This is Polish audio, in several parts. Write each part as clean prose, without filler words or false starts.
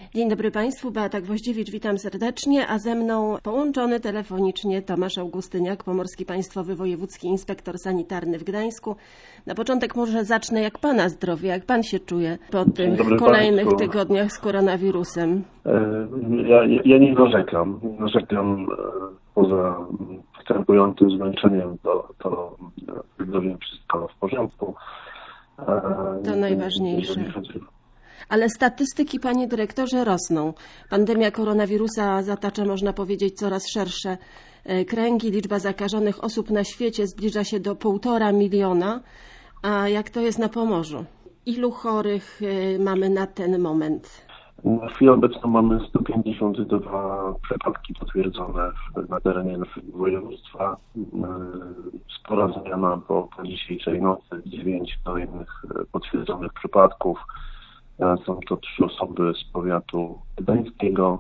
Dzień dobry Państwu, Beata Gwoździewicz, witam serdecznie, a ze mną połączony telefonicznie Tomasz Augustyniak, Pomorski Państwowy Wojewódzki Inspektor Sanitarny w Gdańsku. Na początek może zacznę jak Pana zdrowie, jak Pan się czuje po tych kolejnych tygodniach z koronawirusem? Ja nie narzekam. Poza występującym zmęczeniem, to zdrowie wszystko w porządku. To najważniejsze. Ale statystyki, panie dyrektorze, rosną. Pandemia koronawirusa zatacza, można powiedzieć, coraz szersze kręgi. Liczba zakażonych osób na świecie zbliża się do 1,5 miliona. A jak to jest na Pomorzu? Ilu chorych mamy na ten moment? Na chwilę obecną mamy 152 przypadki potwierdzone na terenie naszego województwa. Spora zmiana po dzisiejszej nocy, 9 kolejnych potwierdzonych przypadków. Są to 3 osoby z powiatu gdańskiego,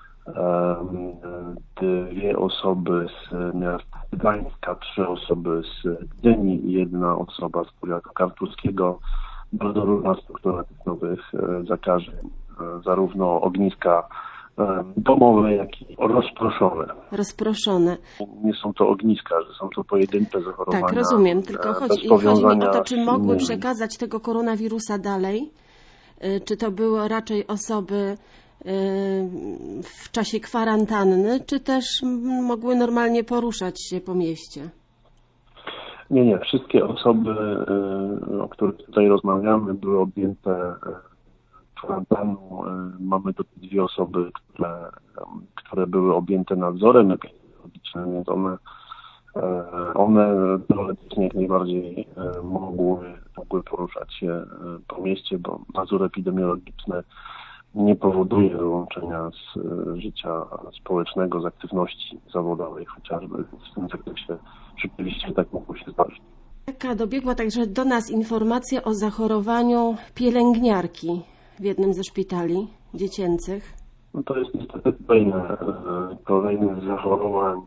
2 osoby z miasta Gdańska, 3 osoby z Gdyni i 1 osoba z powiatu kartuskiego. Bardzo różna struktura tych nowych zakażeń, zarówno ogniska domowe, jak i rozproszone. Nie są to ogniska, że są to pojedyncze zachorowania. Tak, rozumiem, tylko chodzi mi o to, czy mogły przekazać tego koronawirusa dalej. Czy to były raczej osoby w czasie kwarantanny, czy też mogły normalnie poruszać się po mieście? Nie. Wszystkie osoby, o których tutaj rozmawiamy, były objęte kwarantanną. Mamy tu 2 osoby, które były objęte nadzorem epidemiologicznym, więc one teoretycznie jak najbardziej mogły poruszać się po mieście, bo nadzór epidemiologiczny nie powoduje wyłączenia z życia społecznego, z aktywności zawodowej chociażby. W tym zakresie rzeczywiście tak mogło się zdarzyć. Taka dobiegła także do nas informacja o zachorowaniu pielęgniarki w jednym ze szpitali dziecięcych. No to jest niestety kolejne z zachorowań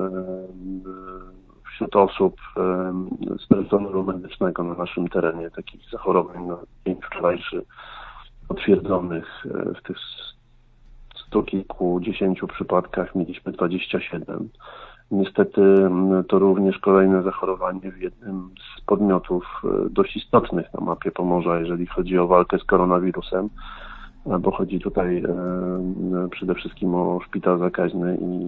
wśród osób z personelu medycznego na naszym terenie. Takich zachorowań na dzień wczorajszy potwierdzonych w tych 100 kilkudziesięciu przypadkach mieliśmy 27. Niestety to również kolejne zachorowanie w jednym z podmiotów dość istotnych na mapie Pomorza, jeżeli chodzi o walkę z koronawirusem, bo chodzi tutaj przede wszystkim o szpital zakaźny i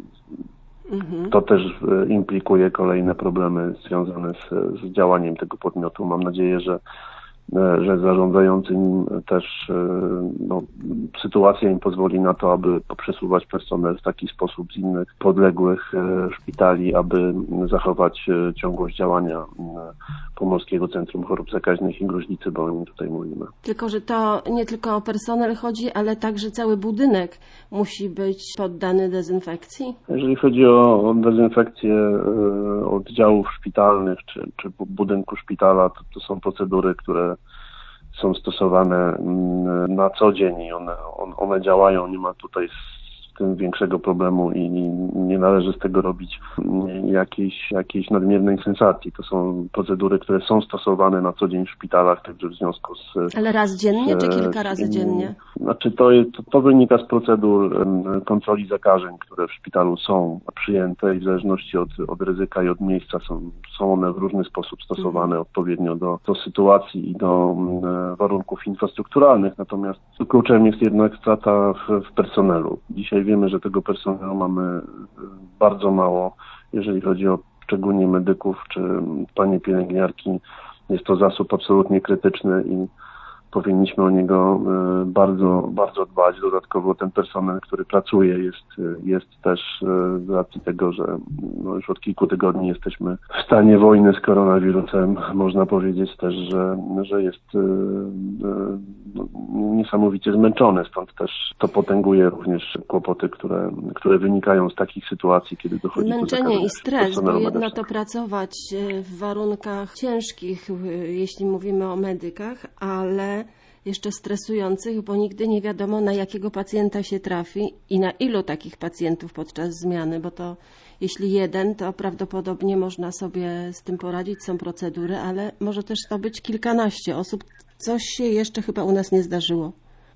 to też implikuje kolejne problemy związane z działaniem tego podmiotu. Mam nadzieję, że zarządzający nim też sytuacja im pozwoli na to, aby poprzesuwać personel w taki sposób z innych podległych szpitali, aby zachować ciągłość działania Pomorskiego Centrum Chorób Zakaźnych i Gruźlicy, bo o nim tutaj mówimy. Tylko, że to nie tylko o personel chodzi, ale także cały budynek musi być poddany dezynfekcji? Jeżeli chodzi o dezynfekcję oddziałów szpitalnych czy budynku szpitala, to są procedury, które są stosowane na co dzień i one działają, nie ma tutaj z tym większego problemu i nie należy z tego robić jakiejś nadmiernej sensacji. To są procedury, które są stosowane na co dzień w szpitalach, także w związku z... Ale raz dziennie czy kilka razy dziennie? Znaczy to wynika z procedur kontroli zakażeń, które w szpitalu są przyjęte i w zależności od ryzyka i od miejsca są one w różny sposób stosowane odpowiednio do sytuacji i do warunków infrastrukturalnych. Natomiast kluczem jest jednak strata w personelu. Dzisiaj wiemy, że tego personelu mamy bardzo mało, jeżeli chodzi o szczególnie medyków czy panie pielęgniarki. Jest to zasób absolutnie krytyczny i powinniśmy o niego bardzo, bardzo dbać. Dodatkowo ten personel, który pracuje, jest też z racji tego, że już od kilku tygodni jesteśmy w stanie wojny z koronawirusem. Można powiedzieć też, że jest niesamowicie zmęczony, stąd też to potęguje również kłopoty, które wynikają z takich sytuacji, kiedy dochodzi do zmęczenie i stres, bo jedno to pracować w warunkach ciężkich, jeśli mówimy o medykach, ale jeszcze stresujących, bo nigdy nie wiadomo, na jakiego pacjenta się trafi i na ilu takich pacjentów podczas zmiany, bo to jeśli jeden, to prawdopodobnie można sobie z tym poradzić, są procedury, ale może też to być kilkanaście osób. Coś się jeszcze chyba u nas nie zdarzyło.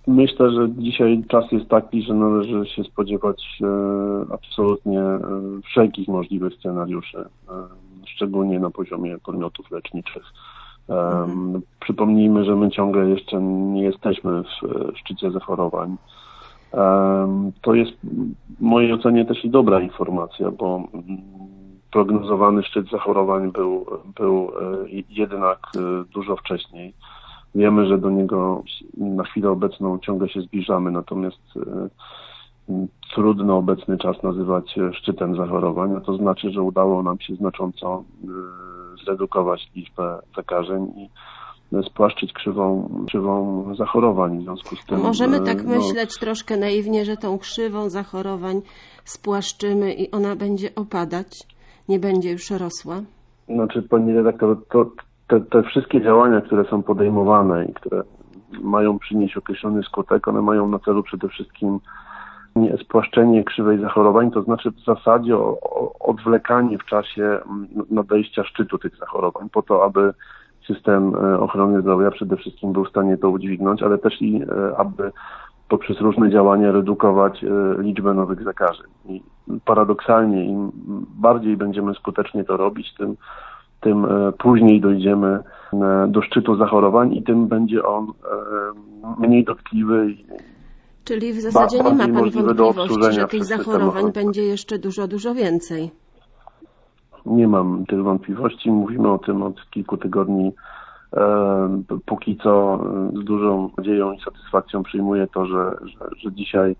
Myślę, że dzisiaj czas jest taki, że należy się spodziewać absolutnie wszelkich możliwych scenariuszy, szczególnie na poziomie podmiotów leczniczych. Przypomnijmy, że my ciągle jeszcze nie jesteśmy w szczycie zachorowań. To jest w mojej ocenie też i dobra informacja, bo prognozowany szczyt zachorowań był jednak dużo wcześniej. Wiemy, że do niego na chwilę obecną ciągle się zbliżamy, natomiast trudno obecny czas nazywać szczytem zachorowań, a to znaczy, że udało nam się znacząco zredukować liczbę zakażeń i spłaszczyć krzywą zachorowań. W związku z tym możemy tak myśleć troszkę naiwnie, że tą krzywą zachorowań spłaszczymy i ona będzie opadać, nie będzie już rosła? Znaczy, pani redaktor, te wszystkie działania, które są podejmowane i które mają przynieść określony skutek, one mają na celu przede wszystkim spłaszczenie krzywej zachorowań, to znaczy w zasadzie odwlekanie w czasie nadejścia szczytu tych zachorowań, po to, aby system ochrony zdrowia przede wszystkim był w stanie to udźwignąć, ale też i aby poprzez różne działania redukować liczbę nowych zakażeń. I paradoksalnie im bardziej będziemy skutecznie to robić, tym później dojdziemy do szczytu zachorowań i tym będzie on mniej dotkliwy. Czyli w zasadzie nie ma Pan wątpliwości, że tych zachorowań będzie jeszcze dużo więcej? Nie mam tych wątpliwości. Mówimy o tym od kilku tygodni. Póki co z dużą nadzieją i satysfakcją przyjmuję to, że dzisiaj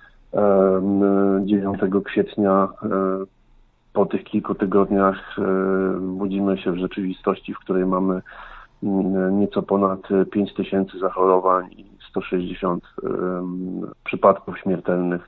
9 kwietnia po tych kilku tygodniach budzimy się w rzeczywistości, w której mamy nieco ponad 5 tysięcy zachorowań i 160 przypadków śmiertelnych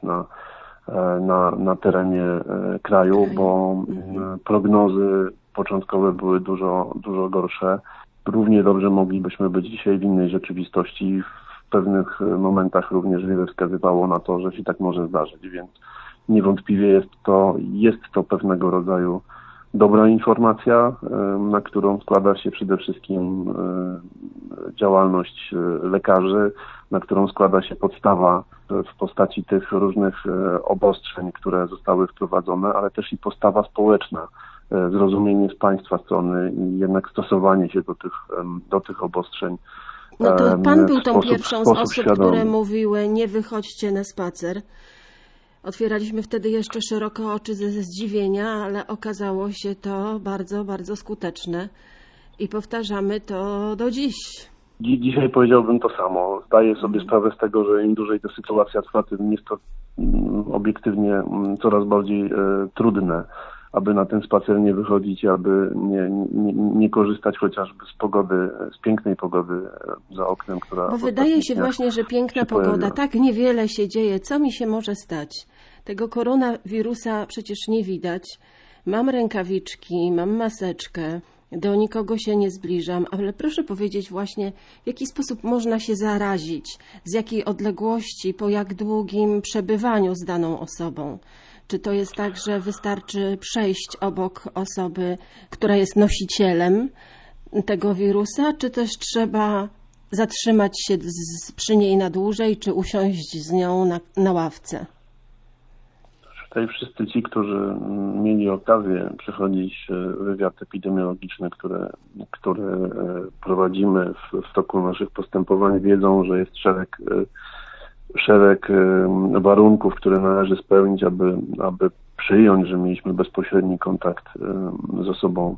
na terenie kraju, bo prognozy początkowe były dużo gorsze. Równie dobrze moglibyśmy być dzisiaj w innej rzeczywistości. W pewnych momentach również wiele wskazywało na to, że się tak może zdarzyć, więc niewątpliwie jest to pewnego rodzaju dobra informacja, na którą składa się przede wszystkim działalność lekarzy, na którą składa się podstawa w postaci tych różnych obostrzeń, które zostały wprowadzone, ale też i postawa społeczna, zrozumienie z państwa strony i jednak stosowanie się do tych obostrzeń. No to Pan był tą pierwszą z osób, które mówiły: nie wychodźcie na spacer. Otwieraliśmy wtedy jeszcze szeroko oczy ze zdziwienia, ale okazało się to bardzo, bardzo skuteczne i powtarzamy to do dziś. Dzisiaj powiedziałbym to samo. Zdaję sobie sprawę z tego, że im dłużej ta sytuacja trwa, tym jest to obiektywnie coraz bardziej trudne, aby na ten spacer nie wychodzić, aby nie korzystać chociażby z pogody, z pięknej pogody za oknem, która... Bo wydaje się właśnie, że piękna pogoda, tak niewiele się dzieje. Co mi się może stać? Tego koronawirusa przecież nie widać. Mam rękawiczki, mam maseczkę, do nikogo się nie zbliżam, ale proszę powiedzieć właśnie, w jaki sposób można się zarazić, z jakiej odległości, po jak długim przebywaniu z daną osobą. Czy to jest tak, że wystarczy przejść obok osoby, która jest nosicielem tego wirusa, czy też trzeba zatrzymać się przy niej na dłużej, czy usiąść z nią na ławce? Tutaj wszyscy ci, którzy mieli okazję przechodzić wywiad epidemiologiczny, który prowadzimy w toku naszych postępowań, wiedzą, że jest szereg warunków, które należy spełnić, aby przyjąć, że mieliśmy bezpośredni kontakt z osobą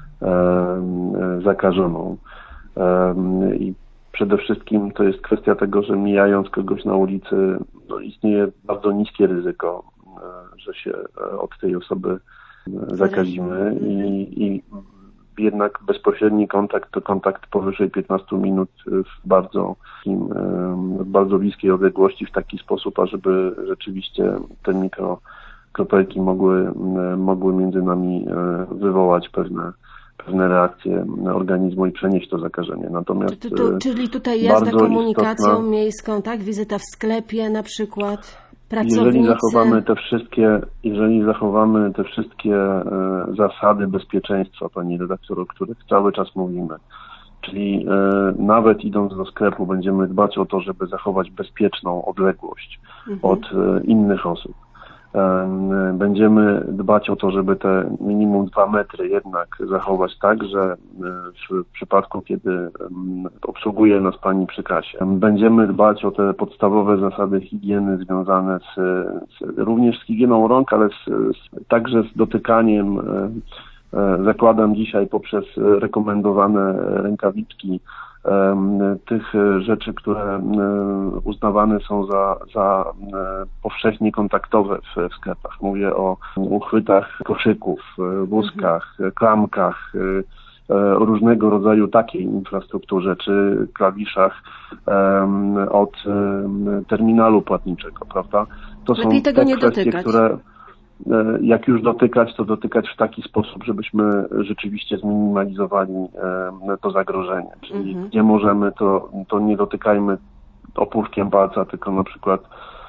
zakażoną. I przede wszystkim to jest kwestia tego, że mijając kogoś na ulicy, istnieje bardzo niskie ryzyko, że się od tej osoby zakazimy i jednak bezpośredni kontakt to kontakt powyżej 15 minut w bardzo bliskiej odległości w taki sposób, ażeby rzeczywiście te mikrokropelki mogły między nami wywołać pewne reakcje organizmu i przenieść to zakażenie. Natomiast czyli tutaj jazda komunikacją miejską, tak? Wizyta w sklepie na przykład, pracownicy. Jeżeli zachowamy te wszystkie zasady bezpieczeństwa, pani redaktor, o których cały czas mówimy, Czyli nawet idąc do sklepu będziemy dbać o to, żeby zachować bezpieczną odległość od innych osób. Będziemy dbać o to, żeby te minimum 2 metry jednak zachować tak, że w przypadku, kiedy obsługuje nas pani przy kasie, będziemy dbać o te podstawowe zasady higieny związane również z higieną rąk, ale także z dotykaniem. Zakładam dzisiaj poprzez rekomendowane rękawiczki tych rzeczy, które uznawane są za powszechnie kontaktowe w sklepach. Mówię o uchwytach koszyków, wózkach, klamkach, różnego rodzaju takiej infrastrukturze, czy klawiszach od terminalu płatniczego, prawda? To są Lepiej tego te nie kwestie, dotykać. które jak już dotykać, to dotykać w taki sposób, żebyśmy rzeczywiście zminimalizowali to zagrożenie. Czyli gdzie możemy, to nie dotykajmy opuszkiem palca, tylko na przykład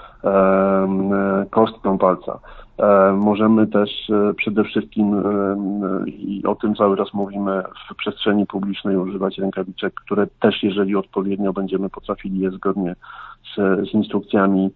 kostką palca. Możemy też przede wszystkim, i o tym cały czas mówimy, w przestrzeni publicznej używać rękawiczek, które też, jeżeli odpowiednio będziemy potrafili je zgodnie z instrukcjami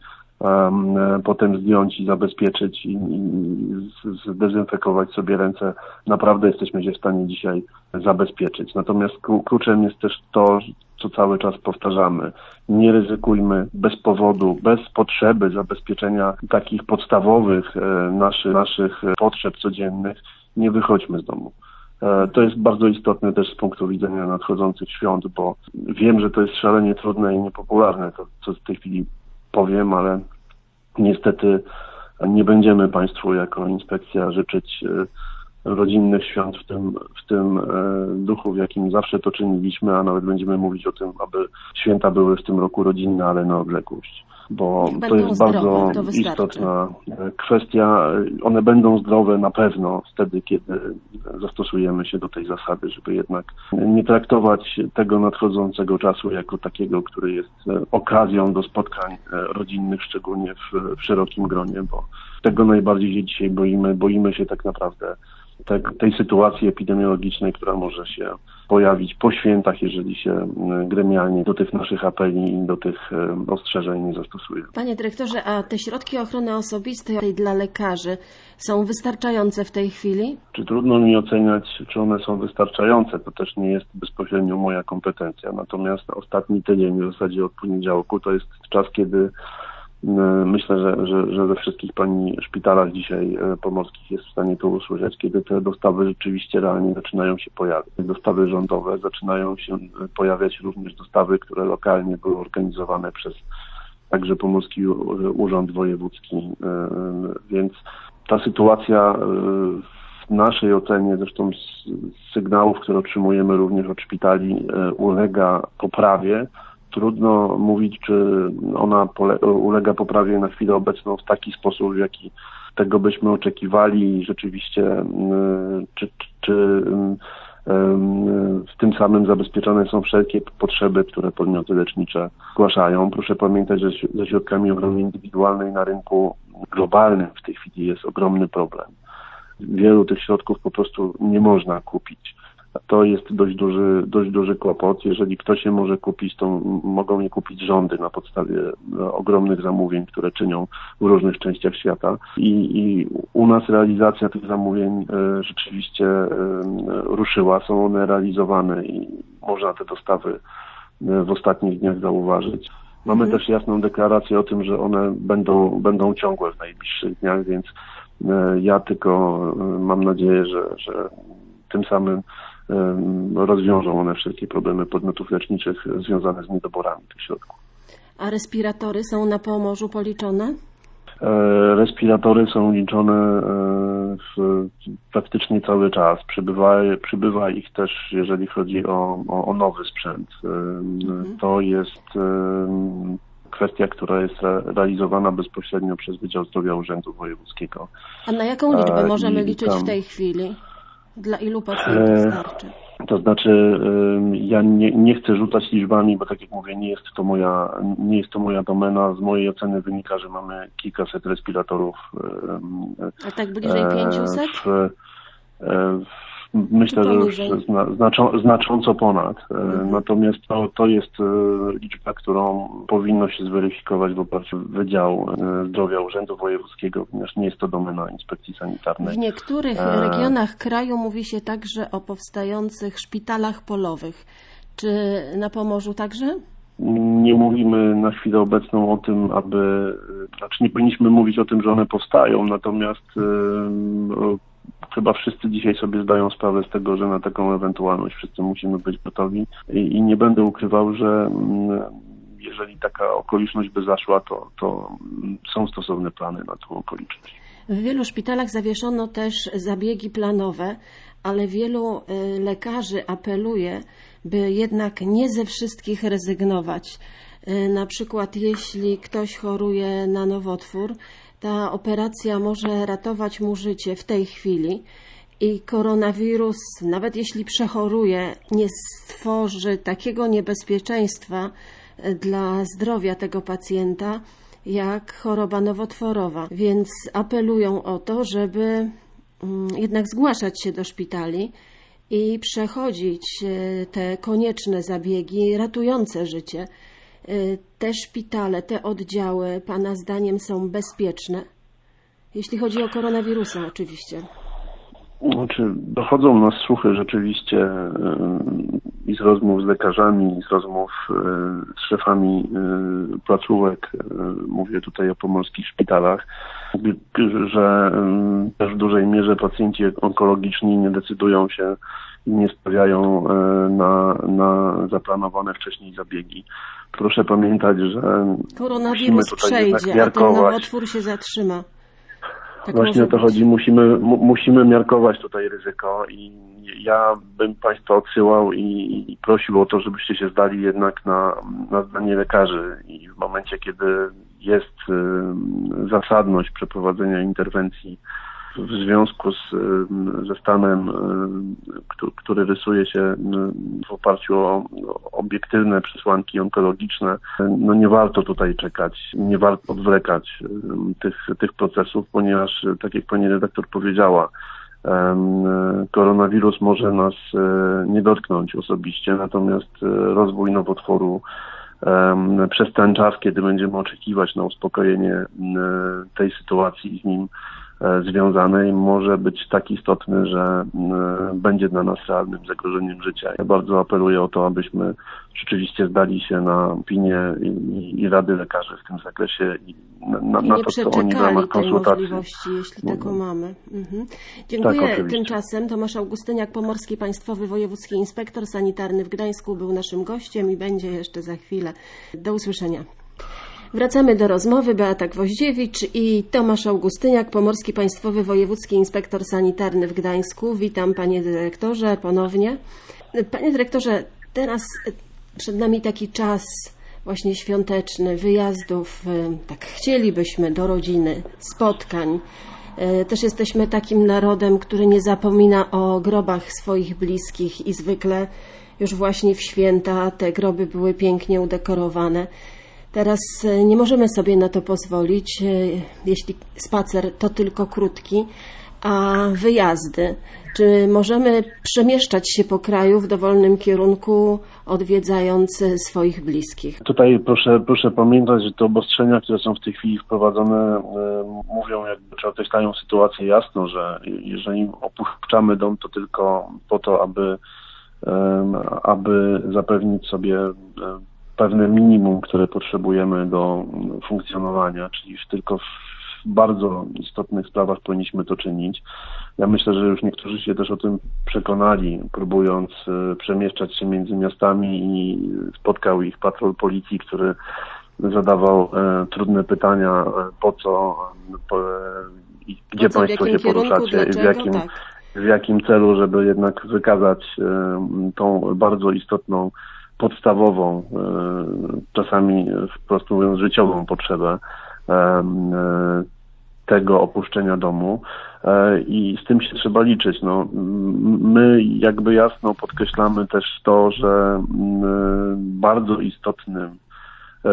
potem zdjąć i zabezpieczyć i zdezynfekować sobie ręce, naprawdę jesteśmy się w stanie dzisiaj zabezpieczyć. Natomiast kluczem jest też to, co cały czas powtarzamy. Nie ryzykujmy bez powodu, bez potrzeby zabezpieczenia takich podstawowych naszych potrzeb codziennych. Nie wychodźmy z domu. To jest bardzo istotne też z punktu widzenia nadchodzących świąt, bo wiem, że to jest szalenie trudne i niepopularne, to co w tej chwili powiem, ale niestety nie będziemy Państwu jako inspekcja życzyć rodzinnych świąt w tym duchu, w jakim zawsze to czyniliśmy, a nawet będziemy mówić o tym, aby święta były w tym roku rodzinne, ale na odległość. Bo to jest bardzo istotna kwestia. One będą zdrowe na pewno wtedy, kiedy zastosujemy się do tej zasady, żeby jednak nie traktować tego nadchodzącego czasu jako takiego, który jest okazją do spotkań rodzinnych, szczególnie w szerokim gronie, bo tego najbardziej się dzisiaj boimy. Boimy się tak naprawdę tej sytuacji epidemiologicznej, która może się pojawić po świętach, jeżeli się gremialnie do tych naszych apeli i do tych ostrzeżeń nie zastosuje. Panie dyrektorze, a te środki ochrony osobistej dla lekarzy są wystarczające w tej chwili? Czy trudno mi oceniać, czy one są wystarczające? To też nie jest bezpośrednio moja kompetencja. Natomiast ostatni tydzień, w zasadzie od poniedziałku, to jest czas, kiedy myślę, że we wszystkich pani szpitalach dzisiaj pomorskich jest w stanie to usłyszeć, kiedy te dostawy rzeczywiście realnie zaczynają się pojawiać. Dostawy rządowe, zaczynają się pojawiać również dostawy, które lokalnie były organizowane przez także Pomorski Urząd Wojewódzki. Więc ta sytuacja w naszej ocenie, zresztą z sygnałów, które otrzymujemy również od szpitali, ulega poprawie. Trudno mówić, czy ona ulega poprawie na chwilę obecną w taki sposób, w jaki tego byśmy oczekiwali i rzeczywiście czy w tym samym zabezpieczone są wszelkie potrzeby, które podmioty lecznicze zgłaszają. Proszę pamiętać, że ze środkami ochrony indywidualnej na rynku globalnym w tej chwili jest ogromny problem. Wielu tych środków po prostu nie można kupić. To jest dość duży kłopot. Jeżeli ktoś je może kupić, to mogą je kupić rządy na podstawie ogromnych zamówień, które czynią w różnych częściach świata. I u nas realizacja tych zamówień rzeczywiście ruszyła. Są one realizowane i można te dostawy w ostatnich dniach zauważyć. Mamy też jasną deklarację o tym, że one będą ciągłe w najbliższych dniach, więc ja tylko mam nadzieję, że tym samym rozwiążą one wszelkie problemy podmiotów leczniczych związane z niedoborami tych środków. A respiratory są na Pomorzu policzone? Respiratory są liczone praktycznie cały czas. Przybywa ich też, jeżeli chodzi o nowy sprzęt. To jest kwestia, która jest realizowana bezpośrednio przez Wydział Zdrowia Urzędu Wojewódzkiego. A na jaką liczbę możemy liczyć w tej chwili? Dla ilu pacjentów starczy? To znaczy, ja nie chcę rzucać liczbami, bo tak jak mówię, nie jest to moja domena. Z mojej oceny wynika, że mamy kilkaset respiratorów. A tak bliżej 500? Myślę, że już znacząco ponad. Natomiast to jest liczba, którą powinno się zweryfikować w oparciu o Wydział Zdrowia Urzędu Wojewódzkiego, ponieważ nie jest to domena Inspekcji Sanitarnej. W niektórych regionach kraju mówi się także o powstających szpitalach polowych. Czy na Pomorzu także? Nie mówimy na chwilę obecną o tym, nie powinniśmy mówić o tym, że one powstają, natomiast chyba wszyscy dzisiaj sobie zdają sprawę z tego, że na taką ewentualność wszyscy musimy być gotowi i nie będę ukrywał, że jeżeli taka okoliczność by zaszła, to są stosowne plany na tą okoliczność. W wielu szpitalach zawieszono też zabiegi planowe, ale wielu lekarzy apeluje, by jednak nie ze wszystkich rezygnować. Na przykład jeśli ktoś choruje na nowotwór, ta operacja może ratować mu życie w tej chwili i koronawirus, nawet jeśli przechoruje, nie stworzy takiego niebezpieczeństwa dla zdrowia tego pacjenta, jak choroba nowotworowa. Więc apelują o to, żeby jednak zgłaszać się do szpitali i przechodzić te konieczne zabiegi ratujące życie. Te szpitale, te oddziały Pana zdaniem są bezpieczne? Jeśli chodzi o koronawirusa oczywiście. Dochodzą nas słuchy rzeczywiście i z rozmów z lekarzami, i z rozmów z szefami placówek, mówię tutaj o pomorskich szpitalach, że też w dużej mierze pacjenci onkologiczni nie decydują się i nie stawiają na zaplanowane wcześniej zabiegi. Proszę pamiętać, że koronawirus przejdzie, a ten nowotwór się zatrzyma. Tak właśnie o to chodzi. Musimy miarkować tutaj ryzyko i ja bym Państwa odsyłał i prosił o to, żebyście się zdali jednak na zdanie lekarzy i w momencie, kiedy jest zasadność przeprowadzenia interwencji w związku ze stanem, który rysuje się w oparciu o obiektywne przesłanki onkologiczne, nie warto tutaj czekać, nie warto odwlekać tych procesów, ponieważ, tak jak pani redaktor powiedziała, koronawirus może nas nie dotknąć osobiście, natomiast rozwój nowotworu przez ten czas, kiedy będziemy oczekiwać na uspokojenie tej sytuacji z nim związanej, może być tak istotny, że będzie dla nas realnym zagrożeniem życia. Ja bardzo apeluję o to, abyśmy rzeczywiście zdali się na opinię i rady lekarzy w tym zakresie i na to, co oni w ramach konsultacji. Możliwości, jeśli taką mamy. Dziękuję. Tak, tymczasem Tomasz Augustyniak, Pomorski Państwowy Wojewódzki Inspektor Sanitarny w Gdańsku, był naszym gościem i będzie jeszcze za chwilę. Do usłyszenia. Wracamy do rozmowy. Beata Gwoździewicz i Tomasz Augustyniak, Pomorski Państwowy Wojewódzki Inspektor Sanitarny w Gdańsku. Witam Panie Dyrektorze ponownie. Panie Dyrektorze, teraz przed nami taki czas właśnie świąteczny, wyjazdów, tak chcielibyśmy, do rodziny, spotkań. Też jesteśmy takim narodem, który nie zapomina o grobach swoich bliskich i zwykle już właśnie w święta te groby były pięknie udekorowane. Teraz nie możemy sobie na to pozwolić, jeśli spacer to tylko krótki, a wyjazdy. Czy możemy przemieszczać się po kraju w dowolnym kierunku, odwiedzając swoich bliskich? Tutaj proszę pamiętać, że te obostrzenia, które są w tej chwili wprowadzone, mówią, jakby czy określają sytuację jasno, że jeżeli opuszczamy dom, to tylko po to, aby zapewnić sobie pewne minimum, które potrzebujemy do funkcjonowania, czyli tylko w bardzo istotnych sprawach powinniśmy to czynić. Ja myślę, że już niektórzy się też o tym przekonali, próbując przemieszczać się między miastami i spotkał ich patrol policji, który zadawał trudne pytania, po co i gdzie Państwo się poruszacie, w jakim celu, żeby jednak wykazać tą bardzo istotną, podstawową, czasami wprost mówiąc życiową potrzebę tego opuszczenia domu i z tym się trzeba liczyć. My jakby jasno podkreślamy też to, że bardzo istotnym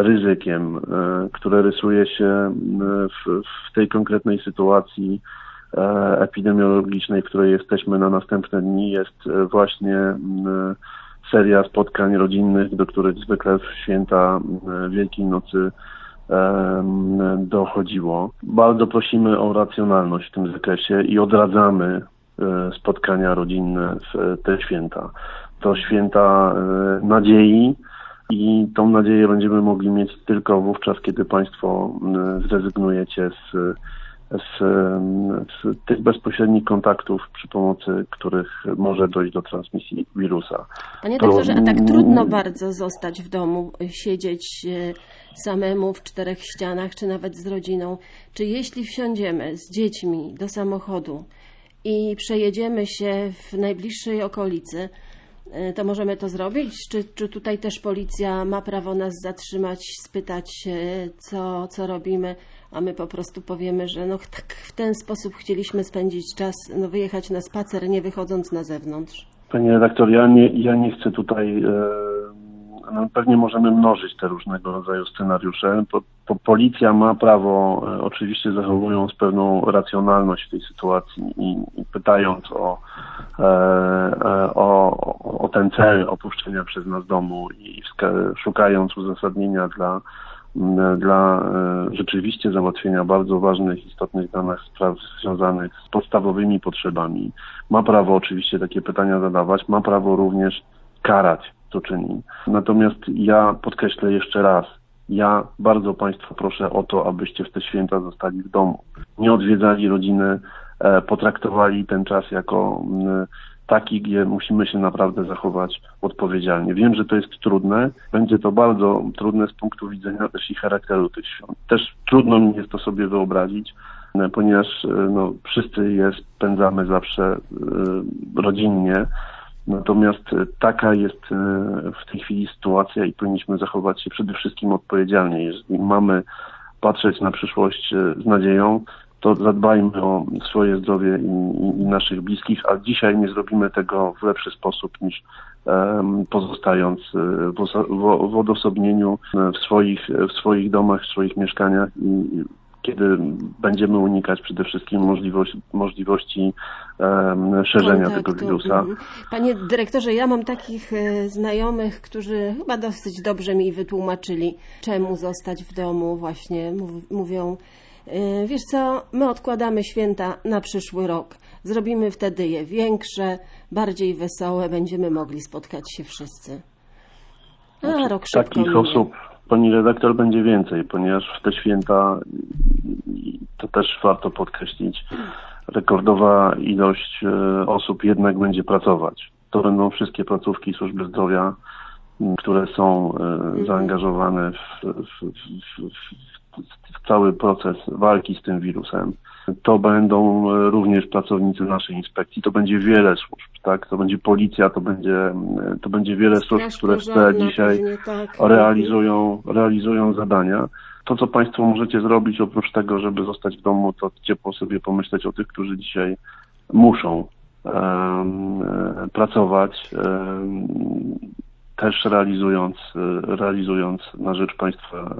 ryzykiem, które rysuje się w tej konkretnej sytuacji, epidemiologicznej, w której jesteśmy na następne dni, jest właśnie seria spotkań rodzinnych, do których zwykle w święta Wielkiej Nocy dochodziło. Bardzo prosimy o racjonalność w tym zakresie i odradzamy spotkania rodzinne w te święta. To święta nadziei i tą nadzieję będziemy mogli mieć tylko wówczas, kiedy Państwo zrezygnujecie z tych bezpośrednich kontaktów, przy pomocy których może dojść do transmisji wirusa. Panie doktorze, a tak trudno bardzo zostać w domu, siedzieć samemu w 4 ścianach, czy nawet z rodziną. Czy jeśli wsiądziemy z dziećmi do samochodu i przejedziemy się w najbliższej okolicy, to możemy to zrobić? Czy tutaj też policja ma prawo nas zatrzymać, spytać się, co robimy, a my po prostu powiemy, że tak w ten sposób chcieliśmy spędzić czas, wyjechać na spacer, nie wychodząc na zewnątrz? Panie redaktor, ja nie chcę tutaj... Pewnie możemy mnożyć te różnego rodzaju scenariusze. Policja ma prawo, oczywiście zachowując pewną racjonalność w tej sytuacji i pytając o ten cel opuszczenia przez nas domu i szukając uzasadnienia dla rzeczywiście załatwienia bardzo ważnych, istotnych dla nas spraw związanych z podstawowymi potrzebami. Ma prawo oczywiście takie pytania zadawać, ma prawo również karać, co czyni. Natomiast ja podkreślę jeszcze raz, ja bardzo Państwa proszę o to, abyście w te święta zostali w domu. Nie odwiedzali rodziny, potraktowali ten czas jako taki, gdzie musimy się naprawdę zachować odpowiedzialnie. Wiem, że to jest trudne, będzie to bardzo trudne z punktu widzenia też i charakteru tych świąt. Też trudno mi jest to sobie wyobrazić, ponieważ wszyscy je spędzamy zawsze rodzinnie. Natomiast taka jest w tej chwili sytuacja i powinniśmy zachować się przede wszystkim odpowiedzialnie. Jeżeli mamy patrzeć na przyszłość z nadzieją, to zadbajmy o swoje zdrowie i naszych bliskich, a dzisiaj nie zrobimy tego w lepszy sposób niż pozostając w odosobnieniu w swoich domach, w swoich mieszkaniach i kiedy będziemy unikać przede wszystkim możliwości szerzenia tego wirusa. Panie dyrektorze, ja mam takich znajomych, którzy chyba dosyć dobrze mi wytłumaczyli, czemu zostać w domu. Właśnie mówią, wiesz co, my odkładamy święta na przyszły rok. Zrobimy wtedy je większe, bardziej wesołe, będziemy mogli spotkać się wszyscy. A rok szybko takich minie. osób, pani redaktor, będzie więcej, ponieważ w te święta, to też warto podkreślić, rekordowa ilość osób jednak będzie pracować. To będą wszystkie placówki służby zdrowia, które są zaangażowane w cały proces walki z tym wirusem. To będą również pracownicy naszej inspekcji, to będzie wiele służb, tak? To będzie policja, to będzie wiele służb, które dzisiaj realizują zadania. To, co Państwo możecie zrobić, oprócz tego, żeby zostać w domu, to ciepło sobie pomyśleć o tych, którzy dzisiaj muszą pracować, też realizując na rzecz państwa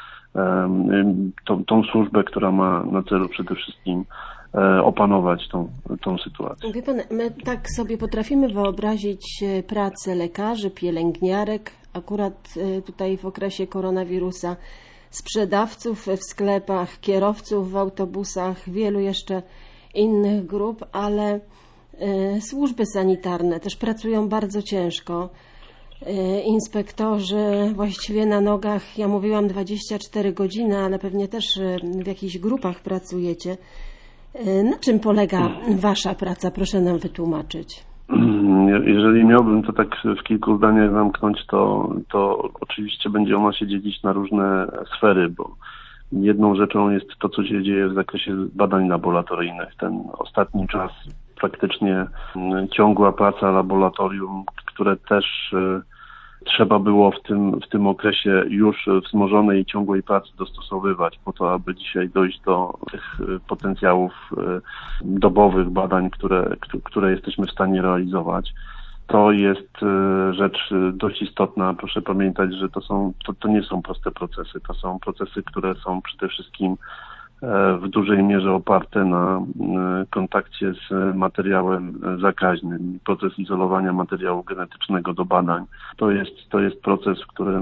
tą służbę, która ma na celu przede wszystkim opanować tą sytuację. Wie pan, my tak sobie potrafimy wyobrazić pracę lekarzy, pielęgniarek, akurat tutaj w okresie koronawirusa, sprzedawców w sklepach, kierowców w autobusach, wielu jeszcze innych grup, ale służby sanitarne też pracują bardzo ciężko. Inspektorzy właściwie na nogach, ja mówiłam 24 godziny, ale pewnie też w jakichś grupach pracujecie. Na czym polega Wasza praca? Proszę nam wytłumaczyć. Jeżeli miałbym to tak w kilku zdaniach zamknąć, to oczywiście będzie ona się dzielić na różne sfery, bo jedną rzeczą jest to, co się dzieje w zakresie badań laboratoryjnych. Ten ostatni czas, praktycznie ciągła praca laboratorium, które też trzeba było w tym okresie już wzmożonej i ciągłej pracy dostosowywać po to, aby dzisiaj dojść do tych potencjałów dobowych badań, które jesteśmy w stanie realizować. To jest rzecz dość istotna. Proszę pamiętać, że to nie są proste procesy. To są procesy, które są przede wszystkim w dużej mierze oparte na kontakcie z materiałem zakaźnym. Proces izolowania materiału genetycznego do badań. To jest proces,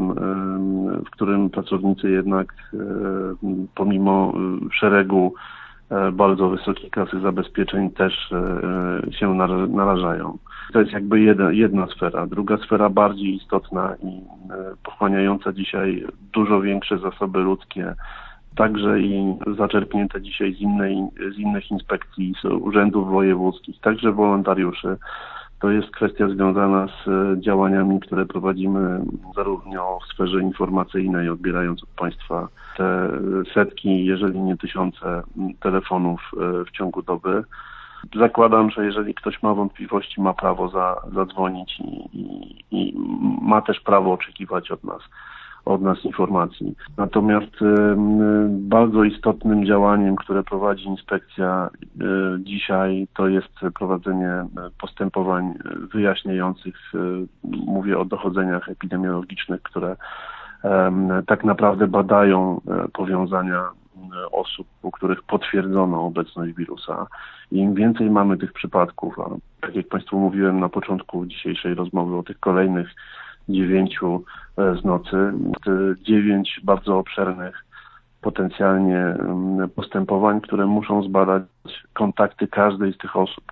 w którym pracownicy jednak pomimo szeregu bardzo wysokiej klasy zabezpieczeń też się narażają. To jest jakby jedna sfera. Druga sfera bardziej istotna i pochłaniająca dzisiaj dużo większe zasoby ludzkie, także i zaczerpnięte dzisiaj z innych inspekcji, z urzędów wojewódzkich, także wolontariuszy. To jest kwestia związana z działaniami, które prowadzimy zarówno w sferze informacyjnej, odbierając od państwa te setki, jeżeli nie tysiące telefonów w ciągu doby. Zakładam, że jeżeli ktoś ma wątpliwości, ma prawo zadzwonić i ma też prawo oczekiwać od nas informacji. Natomiast bardzo istotnym działaniem, które prowadzi inspekcja dzisiaj, to jest prowadzenie postępowań wyjaśniających, mówię o dochodzeniach epidemiologicznych, które tak naprawdę badają powiązania osób, u których potwierdzono obecność wirusa. I im więcej mamy tych przypadków, a tak jak Państwu mówiłem na początku dzisiejszej rozmowy o tych kolejnych 9 z nocy, 9 bardzo obszernych potencjalnie postępowań, które muszą zbadać kontakty każdej z tych osób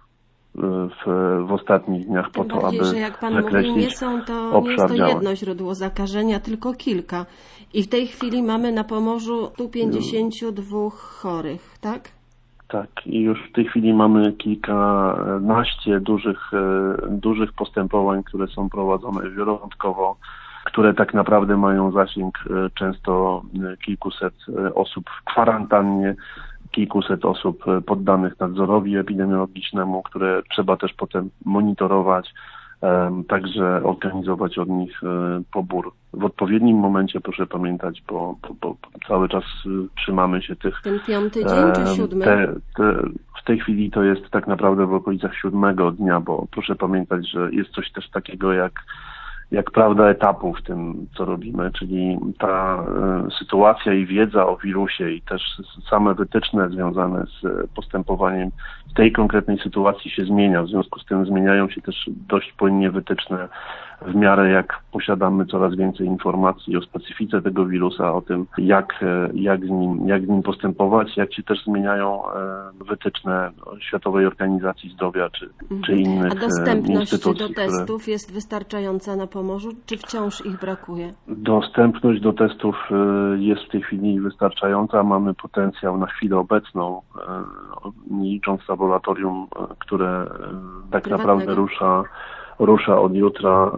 w ostatnich dniach po to, aby że jak Pan mówi, zakreślić nie jest to jedno źródło zakażenia, tylko kilka. I w tej chwili mamy na Pomorzu 152 chorych, tak? Tak, i już w tej chwili mamy kilkanaście dużych postępowań, które są prowadzone wielowątkowo, które tak naprawdę mają zasięg często kilkuset osób w kwarantannie, kilkuset osób poddanych nadzorowi epidemiologicznemu, które trzeba też potem monitorować, także organizować od nich pobór. W odpowiednim momencie, proszę pamiętać, bo cały czas trzymamy się tych... Ten 5. dzień czy 7? W tej chwili to jest tak naprawdę w okolicach 7. dnia, bo proszę pamiętać, że jest coś też takiego jak prawda etapu w tym, co robimy, czyli ta sytuacja i wiedza o wirusie i też same wytyczne związane z postępowaniem w tej konkretnej sytuacji się zmienia. W związku z tym zmieniają się też dość płynnie wytyczne w miarę jak posiadamy coraz więcej informacji o specyfice tego wirusa, o tym jak z nim postępować, jak się też zmieniają wytyczne Światowej Organizacji Zdrowia czy innych instytucji. A dostępność do testów jest wystarczająca na Pomorzu, czy wciąż ich brakuje? Dostępność do testów jest w tej chwili wystarczająca. Mamy potencjał na chwilę obecną, nie licząc laboratorium, które tak naprawdę rusza od jutra.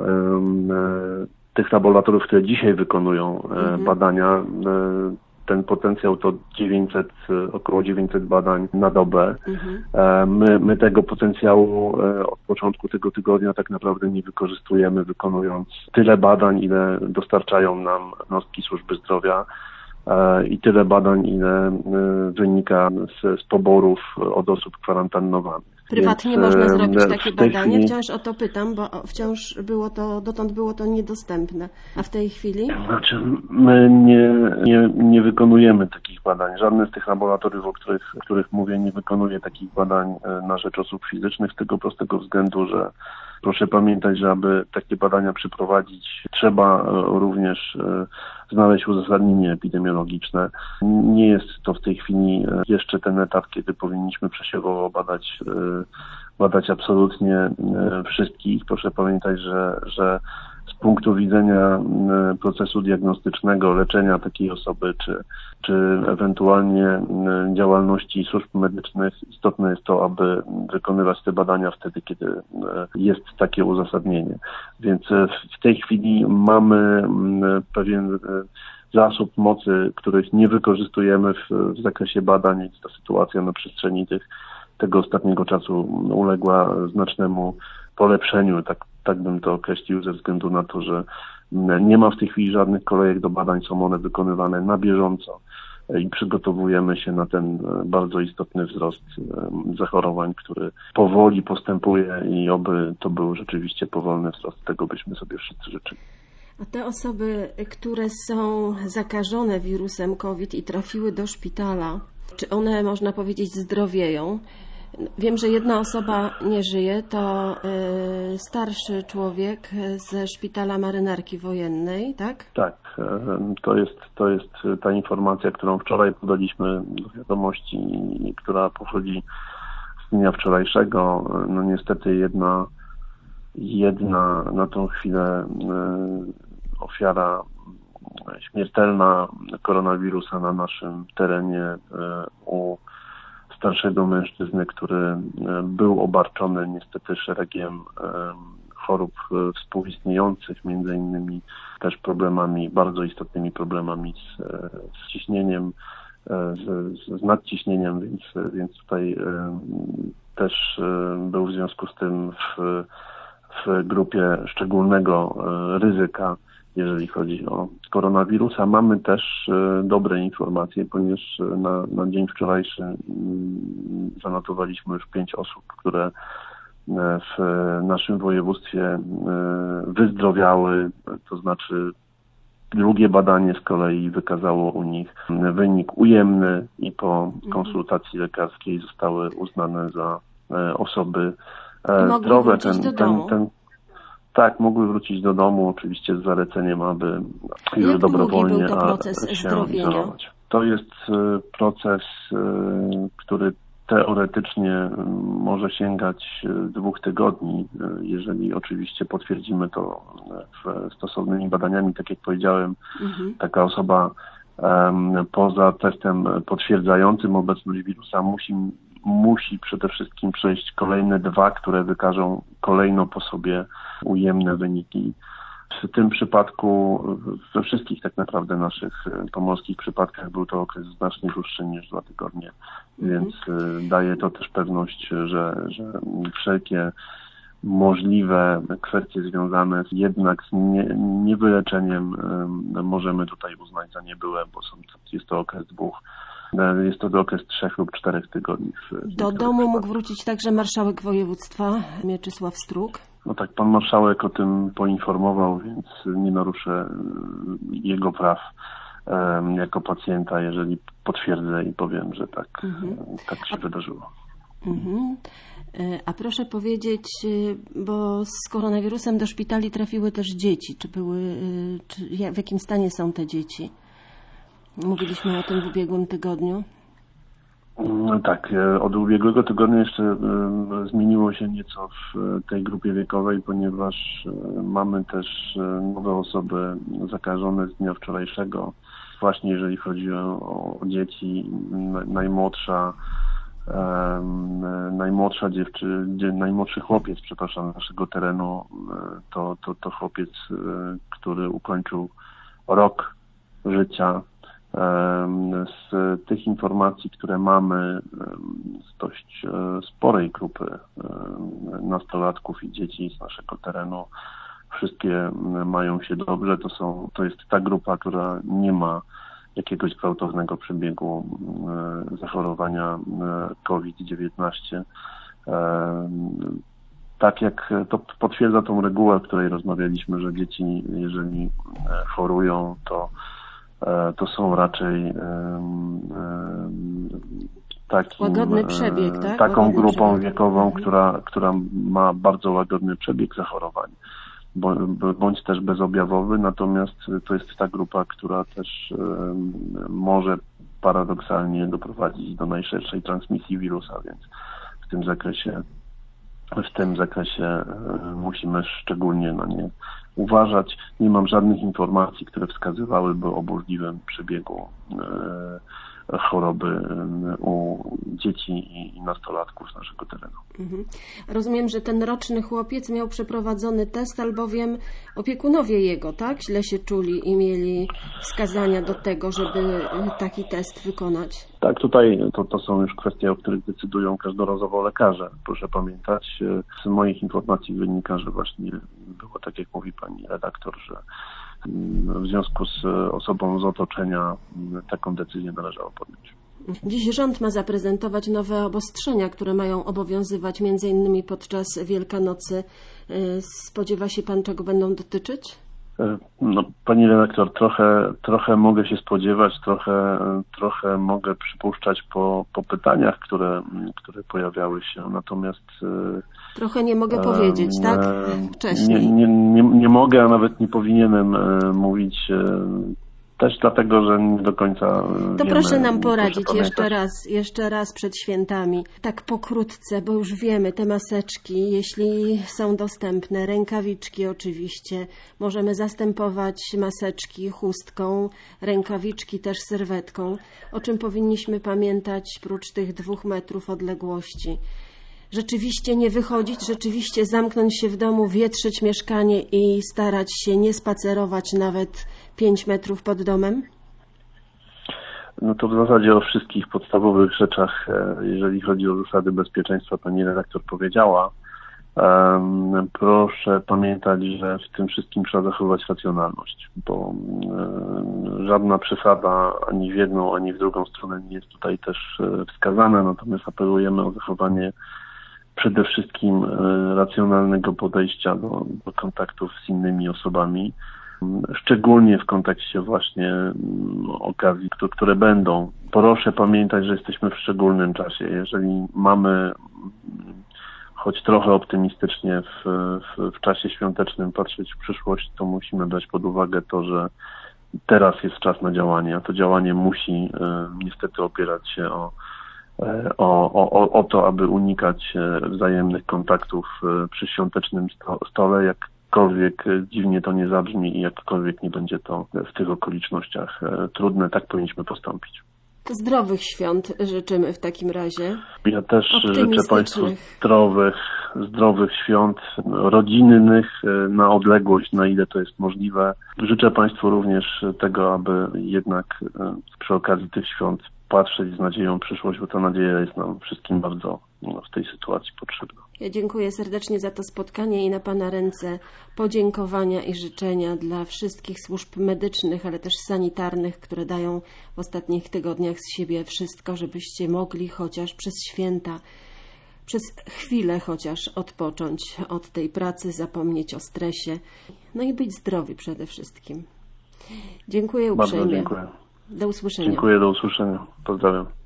Tych laboratoriów, które dzisiaj wykonują badania, ten potencjał to około 900 badań na dobę. My tego potencjału od początku tego tygodnia tak naprawdę nie wykorzystujemy, wykonując tyle badań, ile dostarczają nam jednostki służby zdrowia i tyle badań, ile wynika z poborów od osób kwarantannowanych. Prywatnie można zrobić takie badanie? Wciąż o to pytam, bo wciąż dotąd było to niedostępne. A w tej chwili? Znaczy, my nie wykonujemy takich badań. Żadne z tych laboratoriów, o których mówię, nie wykonuje takich badań na rzecz osób fizycznych z tego prostego względu, że proszę pamiętać, że aby takie badania przeprowadzić, trzeba również znaleźć uzasadnienie epidemiologiczne. Nie jest to w tej chwili jeszcze ten etap, kiedy powinniśmy przesiewowo badać absolutnie wszystkich. Proszę pamiętać, że z punktu widzenia procesu diagnostycznego, leczenia takiej osoby, czy ewentualnie działalności służb medycznych, istotne jest to, aby wykonywać te badania wtedy, kiedy jest takie uzasadnienie. Więc w tej chwili mamy pewien zasób mocy, których nie wykorzystujemy w zakresie badań, więc ta sytuacja na przestrzeni tego ostatniego czasu uległa znacznemu polepszeniu, tak bym to określił, ze względu na to, że nie ma w tej chwili żadnych kolejek do badań, są one wykonywane na bieżąco i przygotowujemy się na ten bardzo istotny wzrost zachorowań, który powoli postępuje i oby to był rzeczywiście powolny wzrost, tego byśmy sobie wszyscy życzyli. A te osoby, które są zakażone wirusem COVID i trafiły do szpitala, czy one, można powiedzieć, zdrowieją? Wiem, że jedna osoba nie żyje, to starszy człowiek ze szpitala Marynarki Wojennej, tak? Tak, to jest ta informacja, którą wczoraj podaliśmy do wiadomości i która pochodzi z dnia wczorajszego. No niestety jedna na tą chwilę ofiara śmiertelna koronawirusa na naszym terenie u starszego mężczyzny, który był obarczony niestety szeregiem chorób współistniejących, między innymi też problemami, bardzo istotnymi problemami z ciśnieniem, z nadciśnieniem, więc tutaj też był w związku z tym w grupie szczególnego ryzyka, jeżeli chodzi o koronawirusa. Mamy też dobre informacje, ponieważ na dzień wczorajszy zanotowaliśmy już 5 osób, które w naszym województwie wyzdrowiały, to znaczy drugie badanie z kolei wykazało u nich wynik ujemny i po konsultacji lekarskiej zostały uznane za osoby zdrowe. Tak, mogły wrócić do domu, oczywiście z zaleceniem, aby już dobrowolnie był to proces się izolować. To jest proces, który teoretycznie może sięgać 2 tygodni, jeżeli oczywiście potwierdzimy to stosownymi badaniami. Tak jak powiedziałem, taka osoba poza testem potwierdzającym obecność wirusa musi przede wszystkim przejść kolejne 2, które wykażą kolejno po sobie ujemne wyniki. W tym przypadku, we wszystkich tak naprawdę naszych pomorskich przypadkach był to okres znacznie dłuższy niż 2 tygodnie, więc daje to też pewność, że wszelkie możliwe kwestie związane jednak z niewyleczeniem możemy tutaj uznać za niebyłe, bo jest to okres 3 lub 4 tygodni. Do domu mógł wrócić także marszałek województwa Mieczysław Struk. No tak, pan marszałek o tym poinformował, więc nie naruszę jego praw jako pacjenta, jeżeli potwierdzę i powiem, że tak się wydarzyło. A proszę powiedzieć, bo z koronawirusem do szpitali trafiły też dzieci. W jakim stanie są te dzieci? Mówiliśmy o tym w ubiegłym tygodniu. No tak, od ubiegłego tygodnia jeszcze zmieniło się nieco w tej grupie wiekowej, ponieważ mamy też nowe osoby zakażone z dnia wczorajszego. Właśnie jeżeli chodzi o dzieci, najmłodszy chłopiec, naszego terenu, to chłopiec, który ukończył rok życia. Z tych informacji, które mamy z dość sporej grupy nastolatków i dzieci z naszego terenu, wszystkie mają się dobrze. To jest ta grupa, która nie ma jakiegoś gwałtownego przebiegu zachorowania COVID-19. Tak jak to potwierdza tą regułę, o której rozmawialiśmy, że dzieci, jeżeli chorują, to są raczej łagodny przebieg, tak? Taką grupą wiekową, która ma bardzo łagodny przebieg zachorowań, bądź też bezobjawowy, natomiast to jest ta grupa, która też może paradoksalnie doprowadzić do najszerszej transmisji wirusa, więc w tym zakresie musimy szczególnie na nie uważać. Nie mam żadnych informacji, które wskazywałyby o burzliwym przebiegu choroby u dzieci i nastolatków z naszego terenu. Rozumiem, że ten roczny chłopiec miał przeprowadzony test, albowiem opiekunowie jego, tak, źle się czuli i mieli wskazania do tego, żeby taki test wykonać. Tak, tutaj to są już kwestie, o których decydują każdorazowo lekarze. Proszę pamiętać, z moich informacji wynika, że właśnie było tak, jak mówi pani redaktor, że w związku z osobą z otoczenia taką decyzję należało podjąć. Dziś rząd ma zaprezentować nowe obostrzenia, które mają obowiązywać m.in. podczas Wielkanocy. Spodziewa się pan, czego będą dotyczyć? No, pani redaktor, trochę mogę się spodziewać, trochę mogę przypuszczać po pytaniach, które pojawiały się, natomiast Trochę nie mogę powiedzieć, tak? Wcześniej. Nie mogę, a nawet nie powinienem mówić, też dlatego, że nie do końca To wiemy, proszę nam poradzić proszę jeszcze raz przed świętami. Tak pokrótce, bo już wiemy, te maseczki, jeśli są dostępne, rękawiczki oczywiście, możemy zastępować maseczki chustką, rękawiczki też serwetką. O czym powinniśmy pamiętać prócz tych 2 metrów odległości? Rzeczywiście nie wychodzić, rzeczywiście zamknąć się w domu, wietrzyć mieszkanie i starać się nie spacerować nawet 5 metrów pod domem? No to w zasadzie o wszystkich podstawowych rzeczach, jeżeli chodzi o zasady bezpieczeństwa, pani redaktor powiedziała. Proszę pamiętać, że w tym wszystkim trzeba zachować racjonalność, bo żadna przesada ani w jedną, ani w drugą stronę nie jest tutaj też wskazana, natomiast apelujemy o zachowanie przede wszystkim racjonalnego podejścia do kontaktów z innymi osobami, szczególnie w kontekście właśnie okazji, które będą. Proszę pamiętać, że jesteśmy w szczególnym czasie. Jeżeli mamy choć trochę optymistycznie w czasie świątecznym patrzeć w przyszłość, to musimy brać pod uwagę to, że teraz jest czas na działanie, a to działanie musi niestety opierać się o to, aby unikać wzajemnych kontaktów przy świątecznym stole, jakkolwiek dziwnie to nie zabrzmi i jakkolwiek nie będzie to w tych okolicznościach trudne, tak powinniśmy postąpić. Zdrowych świąt życzymy w takim razie. Ja też życzę Państwu zdrowych świąt, rodzinnych, na odległość, na ile to jest możliwe. Życzę Państwu również tego, aby jednak przy okazji tych świąt patrzeć z nadzieją w przyszłość, bo ta nadzieja jest nam wszystkim bardzo w tej sytuacji potrzebna. Ja dziękuję serdecznie za to spotkanie i na Pana ręce podziękowania i życzenia dla wszystkich służb medycznych, ale też sanitarnych, które dają w ostatnich tygodniach z siebie wszystko, żebyście mogli chociaż przez święta, przez chwilę chociaż odpocząć od tej pracy, zapomnieć o stresie, no i być zdrowi przede wszystkim. Dziękuję uprzejmie. Bardzo dziękuję. Do usłyszenia. Dziękuję, do usłyszenia. Pozdrawiam.